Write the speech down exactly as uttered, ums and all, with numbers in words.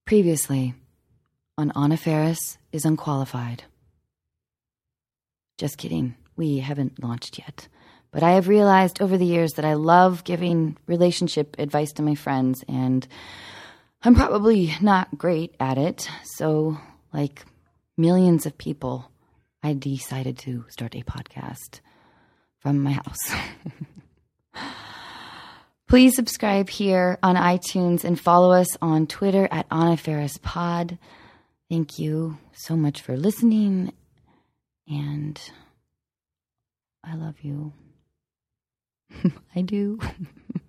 Previously, on Anna Faris is Unqualified. Just kidding. We haven't launched yet. But I have realized over the years that I love giving relationship advice to my friends, and I'm probably not great at it. So, like millions of people, I decided to start a podcast from my house. Please subscribe here on iTunes and follow us on Twitter at Anna Faris Pod. Thank you so much for listening, and I love you. I do.